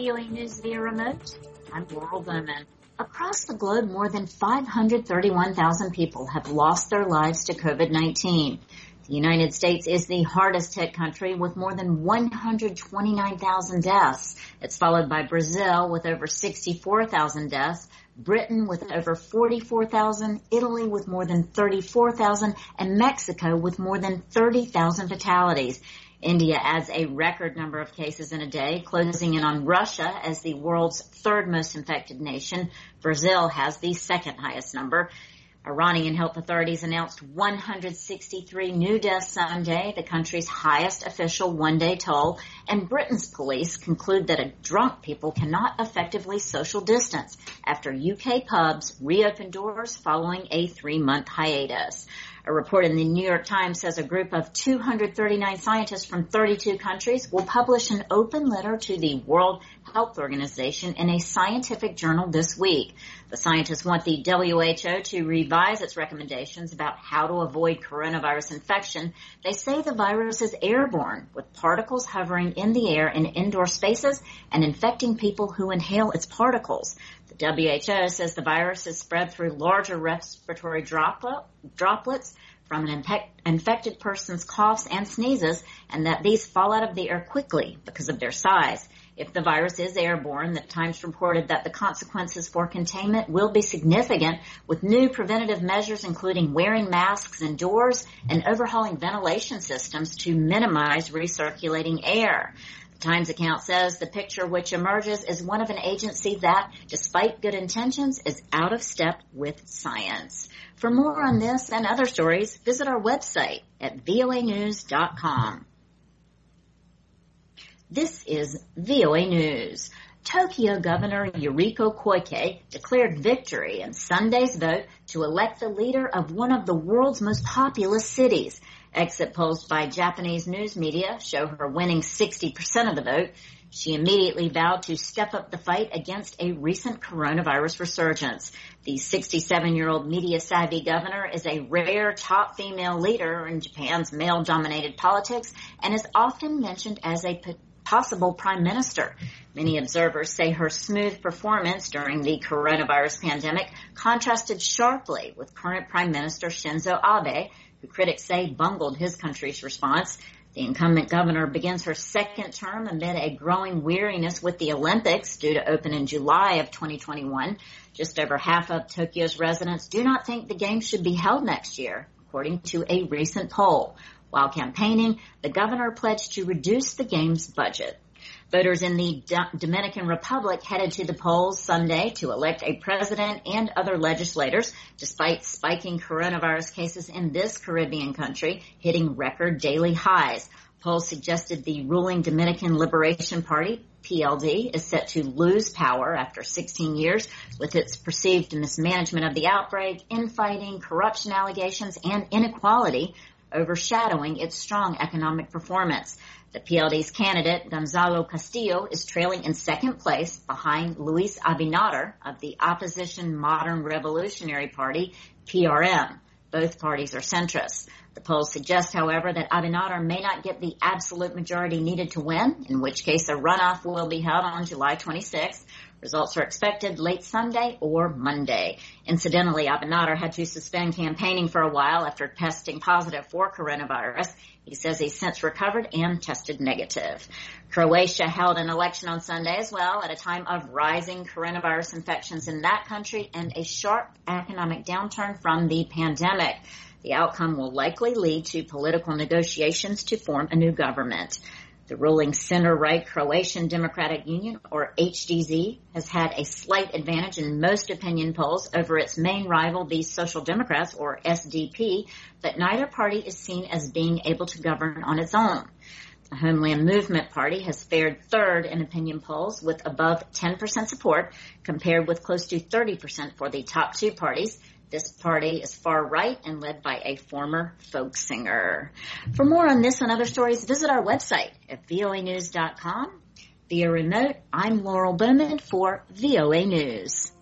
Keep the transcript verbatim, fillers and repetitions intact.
V O A News via remote. I'm Laurel Bowman. Across the globe, more than five hundred thirty-one thousand people have lost their lives to COVID nineteen. The United States is the hardest hit country with more than one hundred twenty-nine thousand deaths. It's followed by Brazil with over sixty-four thousand deaths, Britain with over forty-four thousand, Italy with more than thirty-four thousand, and Mexico with more than thirty thousand fatalities. India adds a record number of cases in a day, closing in on Russia as the world's third most infected nation. Brazil has the second highest number. Iranian health authorities announced one hundred sixty-three new deaths Sunday, the country's highest official one-day toll, and Britain's police conclude that a drunk people cannot effectively social distance after U K pubs reopened doors following a three-month hiatus. A report in the New York Times says a group of two hundred thirty-nine scientists from thirty-two countries will publish an open letter to the World Health Organization in a scientific journal this week. The scientists want the W H O to revise its recommendations about how to avoid coronavirus infection. They say the virus is airborne, with particles hovering in the air in indoor spaces and infecting people who inhale its particles. The W H O says the virus is spread through larger respiratory droplet, droplets from an infect, infected person's coughs and sneezes, and that these fall out of the air quickly because of their size. If the virus is airborne, the Times reported that the consequences for containment will be significant, with new preventative measures including wearing masks indoors and overhauling ventilation systems to minimize recirculating air. Times account says the picture which emerges is one of an agency that, despite good intentions, is out of step with science. For more on this and other stories, visit our website at V O A news dot com. This is V O A News. Tokyo Governor Yuriko Koike declared victory in Sunday's vote to elect the leader of one of the world's most populous cities. Exit polls by Japanese news media show her winning sixty percent of the vote. She immediately vowed to step up the fight against a recent coronavirus resurgence. The sixty-seven-year-old media-savvy governor is a rare top female leader in Japan's male-dominated politics and is often mentioned as a possible prime minister. Many observers say her smooth performance during the coronavirus pandemic contrasted sharply with current Prime Minister Shinzo Abe, who critics say bungled his country's response. The incumbent governor begins her second term amid a growing weariness with the Olympics due to open in July of twenty twenty-one. Just over half of Tokyo's residents do not think the games should be held next year, according to a recent poll. While campaigning, the governor pledged to reduce the game's budget. Voters in the D- Dominican Republic headed to the polls Sunday to elect a president and other legislators, despite spiking coronavirus cases in this Caribbean country, hitting record daily highs. Polls suggested the ruling Dominican Liberation Party, P L D, is set to lose power after sixteen years, with its perceived mismanagement of the outbreak, infighting, corruption allegations, and inequality overshadowing its strong economic performance. The P L D's candidate, Gonzalo Castillo, is trailing in second place behind Luis Abinader of the opposition Modern Revolutionary Party, P R M. Both parties are centrist. The polls suggest, however, that Abinader may not get the absolute majority needed to win, in which case a runoff will be held on July twenty-sixth. Results are expected late Sunday or Monday. Incidentally, Abinader had to suspend campaigning for a while after testing positive for coronavirus. He says he's since recovered and tested negative. Croatia held an election on Sunday as well at a time of rising coronavirus infections in that country and a sharp economic downturn from the pandemic. The outcome will likely lead to political negotiations to form a new government. The ruling center-right Croatian Democratic Union, or H D Z, has had a slight advantage in most opinion polls over its main rival, the Social Democrats, or S D P, but neither party is seen as being able to govern on its own. The Homeland Movement Party has fared third in opinion polls with above ten percent support, compared with close to thirty percent for the top two parties. This party is far right and led by a former folk singer. For more on this and other stories, visit our website at V O A news dot com. Via remote, I'm Laurel Bowman for V O A News.